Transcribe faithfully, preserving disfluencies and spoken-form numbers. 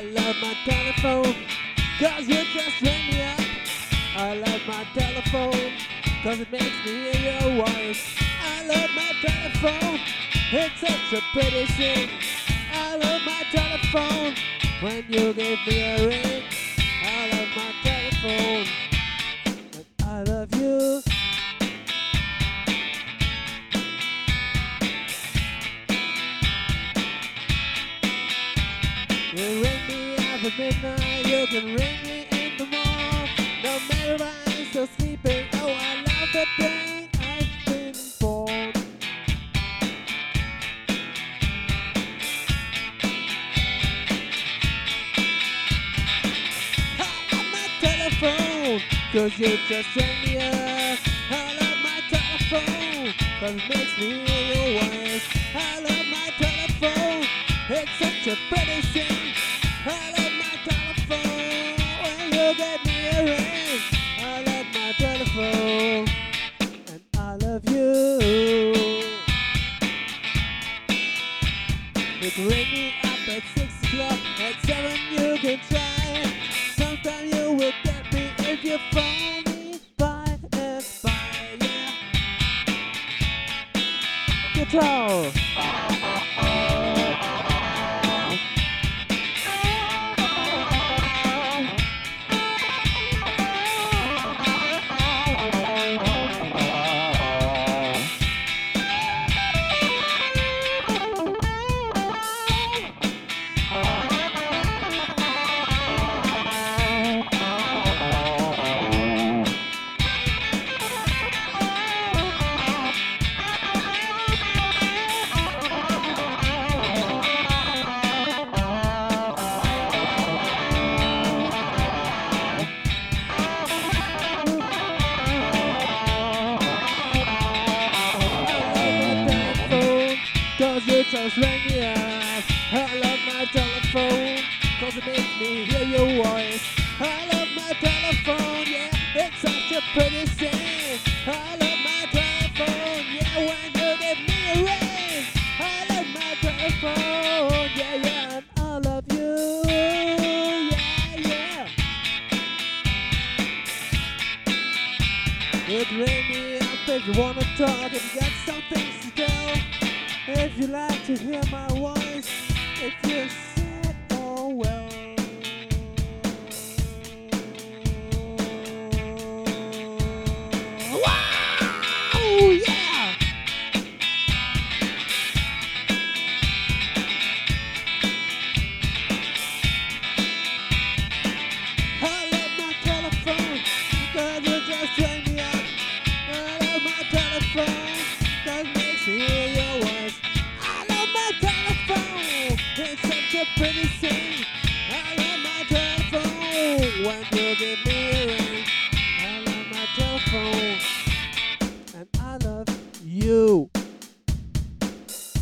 I love my telephone, cause you just ring me up. I love my telephone, cause it makes me hear your voice. I love my telephone, it's such a pretty thing. I love my telephone, when you give me a ring. I love my telephone, and I love you. You ring me after midnight, you can ring me in the morning. No matter if I'm still sleeping, oh, I love the day I've been born. I love my telephone, cause you just rang me up. I love my telephone, cause it makes me hear your voice. I love my telephone, it's such a pretty thing. I love my telephone, when you give me a ring. I love my telephone, and I love you. You can ring me up at six o'clock, at seven you can try. Sometime you will get me if you phone me by and by, yeah. Guitar. Cause you just rang me up. I love my telephone, cause it makes me hear your voice. I love my telephone, yeah, it's such a pretty thing. I love my telephone, yeah, when you give me a ring. I love my telephone, yeah, yeah, and I love you, yeah, yeah. You can ring me up if you wanna talk, if you got something to tell. If you like to hear my voice, if you